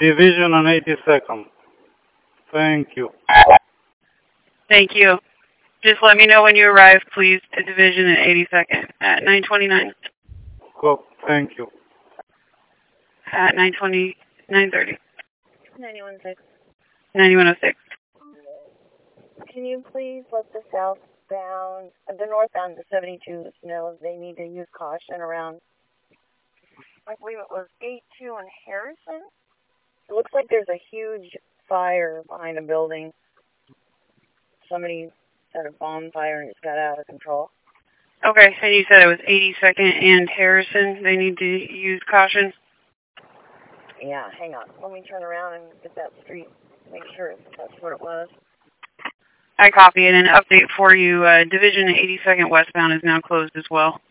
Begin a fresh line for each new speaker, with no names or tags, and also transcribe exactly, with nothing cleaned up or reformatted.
Division on eighty-second. Thank you.
Thank you. Just let me know when you arrive, please, to Division at eighty-second at nine twenty-nine.
Cool. Thank you.
At nine twenty, nine thirty.
ninety-one six.
ninety-one oh six.
Can you please let the southbound, the northbound, the seventy-twos know they need to use caution around, I believe it was eight two and Harrison? It looks like there's a huge fire behind a building. Somebody set a bonfire and it's got out of control.
Okay, and you said it was eighty-second and Harrison. They need to use caution?
Yeah, hang on. Let me turn around and get that street, make sure that's what it was.
I copy it. An update for you. Uh, Division eighty-second westbound is now closed as well.